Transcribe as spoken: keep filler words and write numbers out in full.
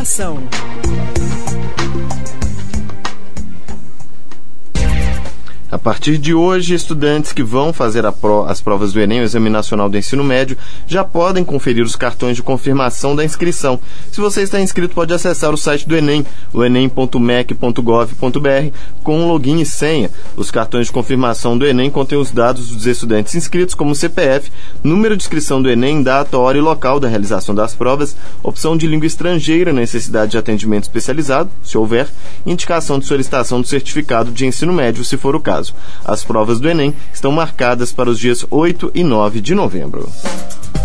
Educação. A partir de hoje, estudantes que vão fazer a pro, as provas do Enem, o Exame Nacional do Ensino Médio, já podem conferir os cartões de confirmação da inscrição. Se você está inscrito, pode acessar o site do Enem, o enem ponto mec ponto gov ponto br, com login e senha. Os cartões de confirmação do Enem contêm os dados dos estudantes inscritos, como C P F, número de inscrição do Enem, data, hora e local da realização das provas, opção de língua estrangeira, necessidade de atendimento especializado, se houver, indicação de solicitação do certificado de ensino médio, se for o caso. As provas do Enem estão marcadas para os dias oito e nove de novembro.